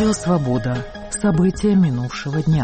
Радио «Свобода». События минувшего дня.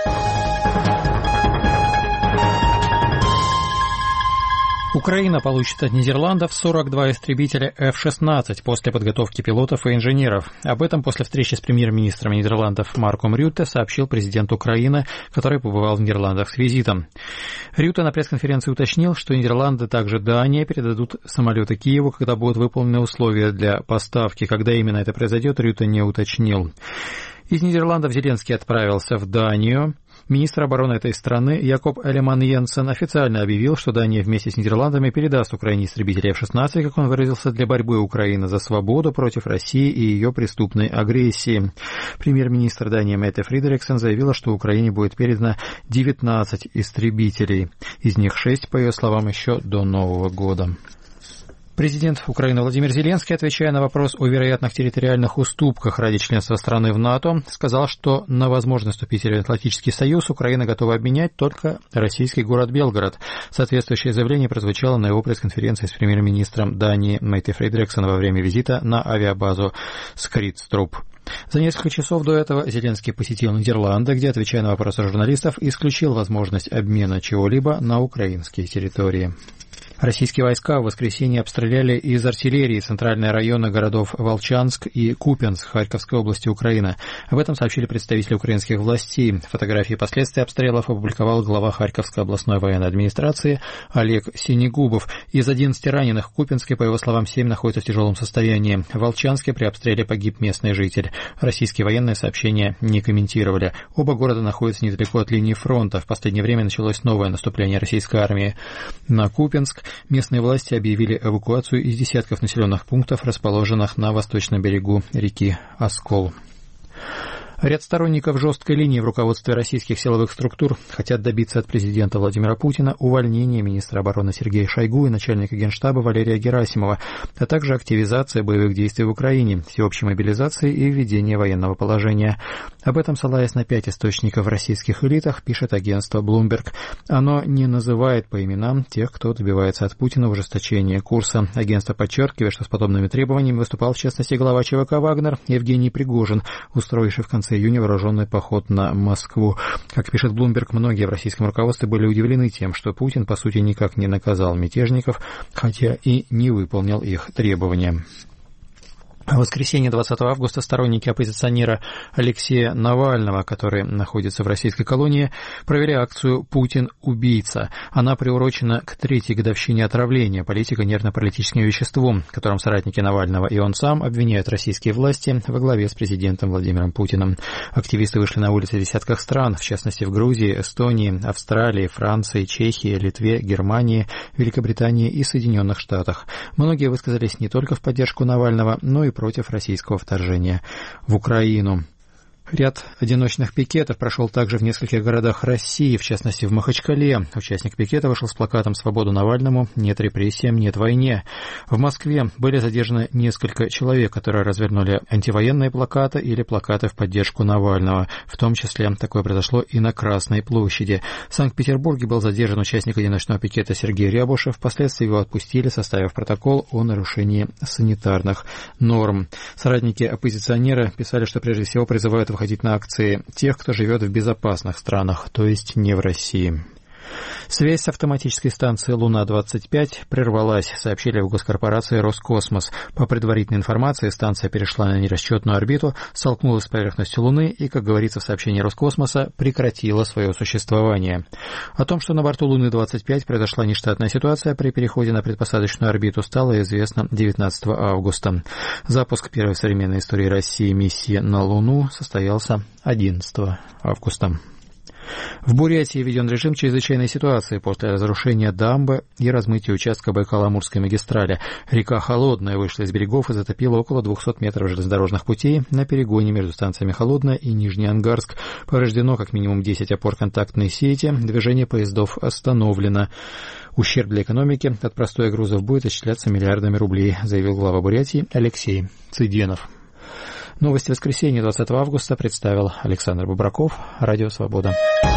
Украина получит от Нидерландов 42 истребителя F-16 после подготовки пилотов и инженеров. Об этом после встречи с премьер-министром Нидерландов Марком Рютте сообщил президент Украины, который побывал в Нидерландах с визитом. Рютте на пресс-конференции уточнил, что Нидерланды, также Дания, передадут самолеты Киеву, когда будут выполнены условия для поставки. Когда именно это произойдет, Рютте не уточнил. Из Нидерландов Зеленский отправился в Данию. Министр обороны этой страны Якоб Эллеман-Йенсен официально объявил, что Дания вместе с Нидерландами передаст Украине истребители F-16, как он выразился, для борьбы Украины за свободу против России и ее преступной агрессии. Премьер-министр Дании Метте Фридериксен заявила, что Украине будет передано 19 истребителей. Из них 6, по ее словам, еще до Нового года. Президент Украины Владимир Зеленский, отвечая на вопрос о вероятных территориальных уступках ради членства страны в НАТО, сказал, что на возможность вступить в Атлантический союз Украина готова обменять только российский город Белгород. Соответствующее заявление прозвучало на его пресс-конференции с премьер-министром Дании Метте Фридериксен во время визита на авиабазу Скридструп. За несколько часов до этого Зеленский посетил Нидерланды, где, отвечая на вопросы журналистов, исключил возможность обмена чего-либо на украинские территории. Российские войска в воскресенье обстреляли из артиллерии центральные районы городов Волчанск и Купянск Харьковской области Украины. Об этом сообщили представители украинских властей. Фотографии последствий обстрелов опубликовал глава Харьковской областной военной администрации Олег Синегубов. Из 11 раненых в Купянске, по его словам, 7 находятся в тяжелом состоянии. В Волчанске при обстреле погиб местный житель. Российские военные сообщения не комментировали. Оба города находятся недалеко от линии фронта. В последнее время началось новое наступление российской армии на Купянск. Местные власти объявили эвакуацию из десятков населенных пунктов, расположенных на восточном берегу реки Оскол. Ряд сторонников жесткой линии в руководстве российских силовых структур хотят добиться от президента Владимира Путина увольнения министра обороны Сергея Шойгу и начальника Генштаба Валерия Герасимова, а также активизации боевых действий в Украине, всеобщей мобилизации и введения военного положения. Об этом, ссылаясь на 5 источников в российских элитах, пишет агентство Bloomberg. Оно не называет по именам тех, кто добивается от Путина ужесточения курса. Агентство подчеркивает, что с подобными требованиями выступал в частности глава ЧВК «Вагнер» Евгений Пригожин, устроивший в конце июня вооруженный поход на Москву. Как пишет Bloomberg, многие в российском руководстве были удивлены тем, что Путин, по сути, никак не наказал мятежников, хотя и не выполнил их требования. В воскресенье 20 августа сторонники оппозиционера Алексея Навального, который находится в российской колонии, провели акцию «Путин – убийца». Она приурочена к 3-й годовщине отравления политика нервно-паралитическим веществом, которым соратники Навального и он сам обвиняют российские власти во главе с президентом Владимиром Путиным. Активисты вышли на улицы в десятках стран, в частности в Грузии, Эстонии, Австралии, Франции, Чехии, Литве, Германии, Великобритании и Соединенных Штатах. Многие высказались не только в поддержку Навального, но и против российского вторжения в Украину. Ряд одиночных пикетов прошел также в нескольких городах России, в частности в Махачкале. Участник пикета вышел с плакатом «Свободу Навальному! Нет репрессиям, нет войне!». В Москве были задержаны несколько человек, которые развернули антивоенные плакаты или плакаты в поддержку Навального. В том числе такое произошло и на Красной площади. В Санкт-Петербурге был задержан участник одиночного пикета Сергей Рябушев. Впоследствии его отпустили, составив протокол о нарушении санитарных норм. Соратники оппозиционера писали, что прежде всего призывают выходить на акции тех, кто живет в безопасных странах, то есть не в России. Связь с автоматической станцией «Луна-25» прервалась, сообщили в госкорпорации «Роскосмос». По предварительной информации, станция перешла на нерасчетную орбиту, столкнулась с поверхностью Луны и, как говорится в сообщении Роскосмоса, прекратила свое существование. О том, что на борту Луны-25 произошла нештатная ситуация при переходе на предпосадочную орбиту, стало известно 19 августа. Запуск первой в современной истории России миссии на Луну состоялся 11 августа. В Бурятии введен режим чрезвычайной ситуации после разрушения дамбы и размытия участка Байкало-Амурской магистрали. Река Холодная вышла из берегов и затопила около 200 метров железнодорожных путей на перегоне между станциями Холодная и Нижнеангарск. Повреждено как минимум 10 опор контактной сети, движение поездов остановлено. Ущерб для экономики от простоя грузов будет исчисляться миллиардами рублей, заявил глава Бурятии Алексей Цыденов. Новости воскресенья 20 августа представил Александр Бубраков, Радио «Свобода».